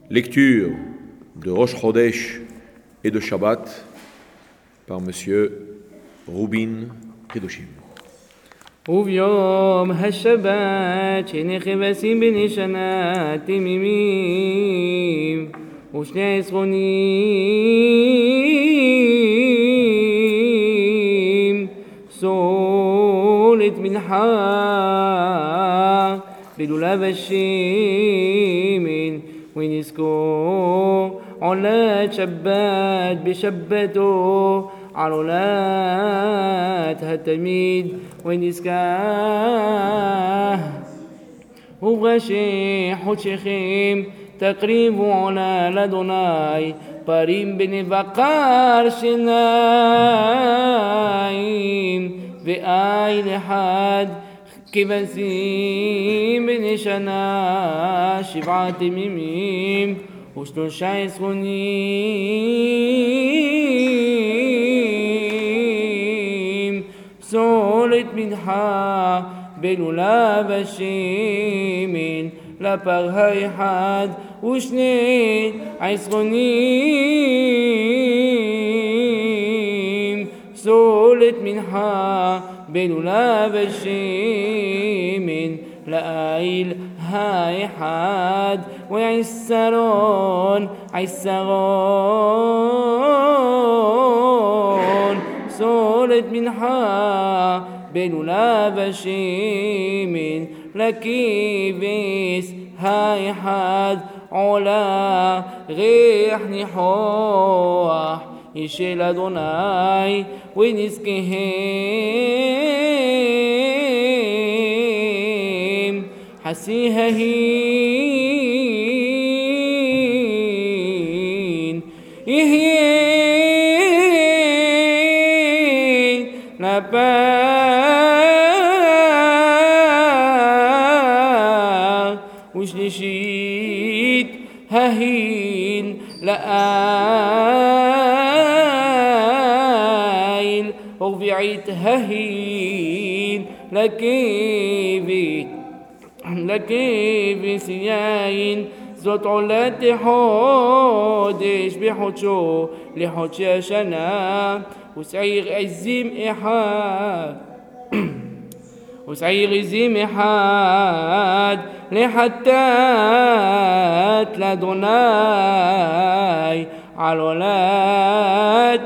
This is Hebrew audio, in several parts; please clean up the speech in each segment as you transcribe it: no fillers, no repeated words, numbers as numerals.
Lecture de Rosh Chodesh et de Shabbat par Monsieur Rubin Kedoshim. וביום השבת שני כבשים בני שנה תמימים ושני עשרונים סולת מנחה בלולב השמן ונזכור עולת שבת בשבתו על עולת התמיד ונזכר ובראשי חודשכם תקריבו עולה לאדוני פרים בני בקר שיניים ואיל אחד כבשים בני שנה 7 תמימים ושלושה עשרונים פסולת מנחה בלולב השמן לפר האחד ושני עשרונים פסולת מנחה בלולב השמן לאיל האחד ועשרון פסולת מנחה בלולב השמן לכבש האחד עולה ריח ניחוח של אדוני ונזכיהם חסי ההין יהיה לפר ושלישית ההין לאיל ורביעית ההין לכבש יין זאת עולת חודש בחודשו לחודשי השנה ושעיר עזים אחד לחטאת לאדוני על עולת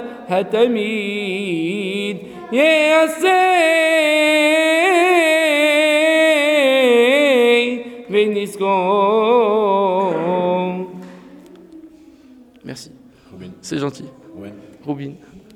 התמיד יעשה ונזכור. Merci. Rubin. C'est gentil. Rubin. Rubin.